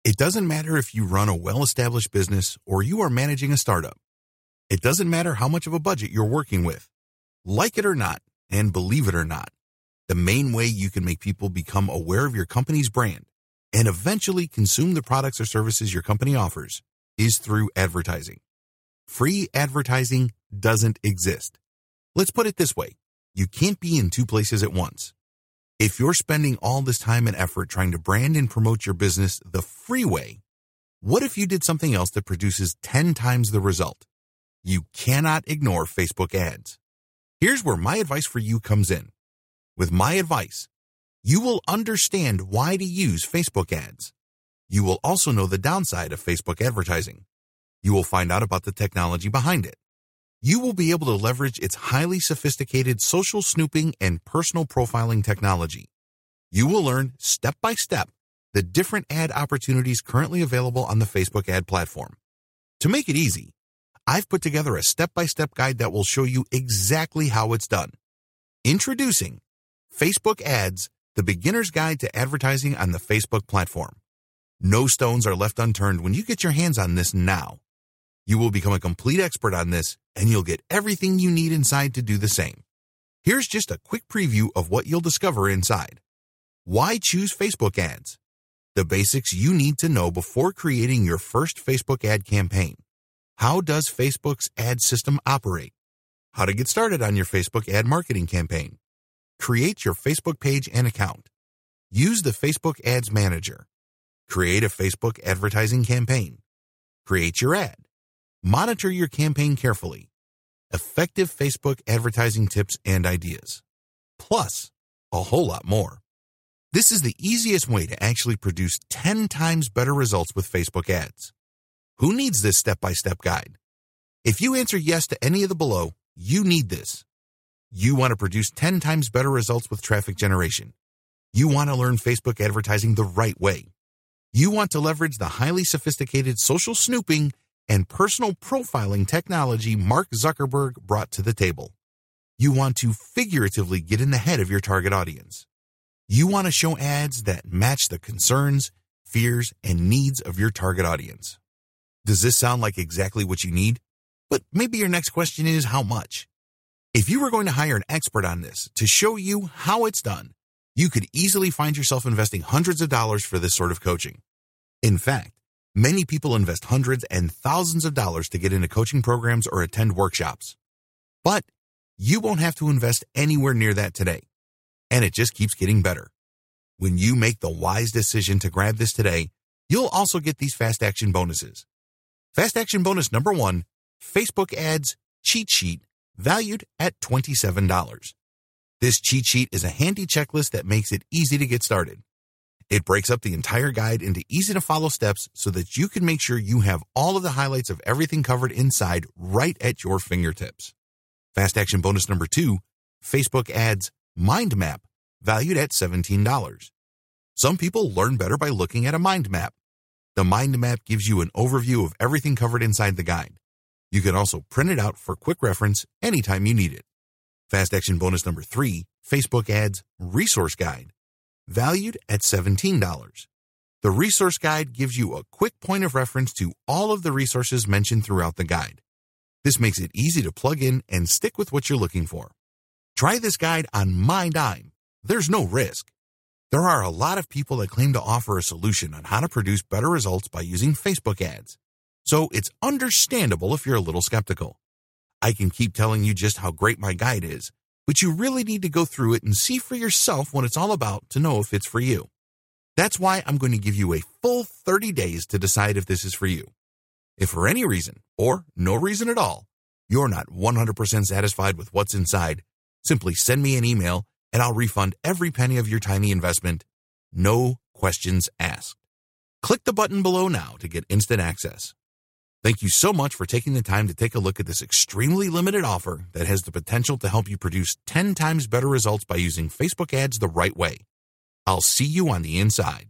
It doesn't matter if you run a well-established business or you are managing a startup. It doesn't matter how much of a budget you're working with. Like it or not, and believe it or not, the main way you can make people become aware of your company's brand and eventually consume the products or services your company offers is through advertising. Free advertising doesn't exist. Let's put it this way. You can't be in two places at once. If you're spending all this time and effort trying to brand and promote your business the free way, what if you did something else that produces 10 times the result? You cannot ignore Facebook ads. Here's where my advice for you comes in. With my advice, you will understand why to use Facebook ads. You will also know the downside of Facebook advertising. You will find out about the technology behind it. You will be able to leverage its highly sophisticated social snooping and personal profiling technology. You will learn step by step the different ad opportunities currently available on the Facebook ad platform. To make it easy, I've put together a step-by-step guide that will show you exactly how it's done. Introducing Facebook Ads, the beginner's guide to advertising on the Facebook platform. No stones are left unturned when you get your hands on this now. You will become a complete expert on this, and you'll get everything you need inside to do the same. Here's just a quick preview of what you'll discover inside. Why choose Facebook ads? The basics you need to know before creating your first Facebook ad campaign. How does Facebook's ad system operate? How to get started on your Facebook ad marketing campaign. Create your Facebook page and account. Use the Facebook Ads Manager. Create a Facebook advertising campaign. Create your ad. Monitor your campaign carefully. Effective Facebook advertising tips and ideas. Plus, a whole lot more. This is the easiest way to actually produce 10 times better results with Facebook ads. Who needs this step-by-step guide? If you answer yes to any of the below, you need this. You want to produce 10 times better results with traffic generation. You want to learn Facebook advertising the right way. You want to leverage the highly sophisticated social snooping and personal profiling technology Mark Zuckerberg brought to the table. You want to figuratively get in the head of your target audience. You want to show ads that match the concerns, fears, and needs of your target audience. Does this sound like exactly what you need? But maybe your next question is how much? If you were going to hire an expert on this to show you how it's done, you could easily find yourself investing hundreds of dollars for this sort of coaching. In fact, many people invest hundreds and thousands of dollars to get into coaching programs or attend workshops. But you won't have to invest anywhere near that today. And it just keeps getting better. When you make the wise decision to grab this today, you'll also get these fast action bonuses. Fast action bonus number 1, Facebook ads cheat sheet, valued at $27. This cheat sheet is a handy checklist that makes it easy to get started. It breaks up the entire guide into easy-to-follow steps so that you can make sure you have all of the highlights of everything covered inside right at your fingertips. Fast action bonus number 2, Facebook ads mind map, valued at $17. Some people learn better by looking at a mind map. The mind map gives you an overview of everything covered inside the guide. You can also print it out for quick reference anytime you need it. Fast action bonus number 3, Facebook ads resource guide, valued at $17. The resource guide gives you a quick point of reference to all of the resources mentioned throughout the guide. This makes it easy to plug in and stick with what you're looking for. Try this guide on my dime. There's no risk. There are a lot of people that claim to offer a solution on how to produce better results by using Facebook ads. So it's understandable if you're a little skeptical. I can keep telling you just how great my guide is, but you really need to go through it and see for yourself what it's all about to know if it's for you. That's why I'm going to give you a full 30 days to decide if this is for you. If for any reason, or no reason at all, you're not 100% satisfied with what's inside, simply send me an email and I'll refund every penny of your tiny investment. No questions asked. Click the button below now to get instant access. Thank you so much for taking the time to take a look at this extremely limited offer that has the potential to help you produce 10 times better results by using Facebook ads the right way. I'll see you on the inside.